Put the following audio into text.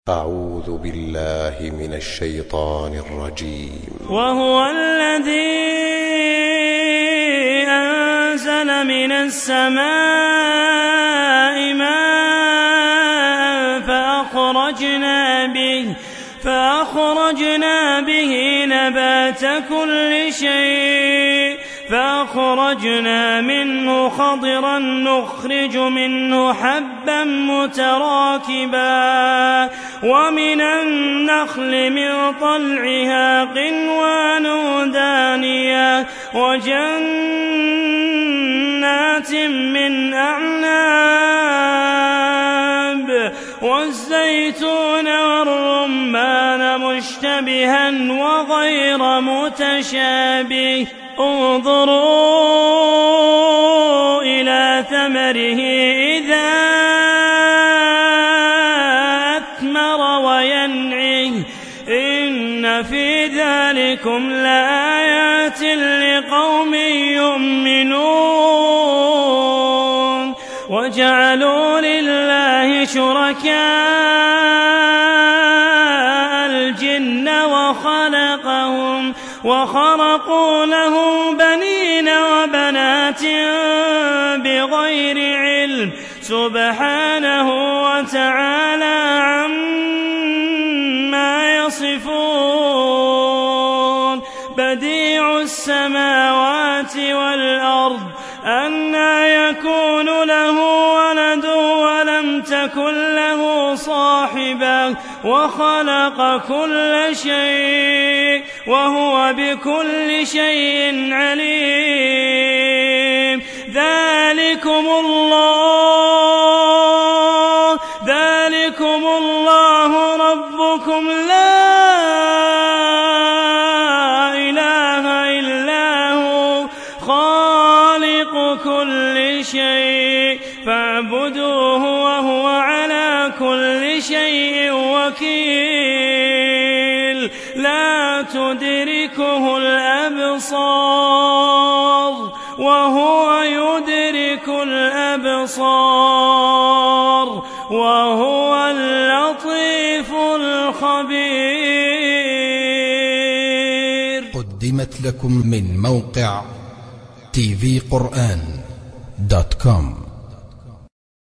أعوذ بالله من الشيطان الرجيم. وهو الذي أنزل من السماء ماء فأخرجنا به نبات كل شيء فأخرجنا منه خضرا نخرج منه حبا متراكبا ومن النخل من طلعها قنوان دانية وجنات من أعناب والزيتون والرمان مشتبها وغير متشابه انظروا إلى ثمره إذا أثمر وينعه إن في ذلكم لآيات لقوم يؤمنون وجعلوا لله شركاء الجن وخرقوا له بنين وبنات بغير علم سبحانه وتعالى عما يصفون بديع السماوات والأرض أنى يكون له ولد ولم تكن له صاحبة وخلق كل شيء وهو بكل شيء عليم ذلكم الله ربكم لا إله إلا هو خالق كل شيء فاعبدوه وهو على كل شيء وكيل لا تدركه الأبصار وهو يدرك الأبصار وهو اللطيف الخبير. قدمت لكم من موقع tvquran.com.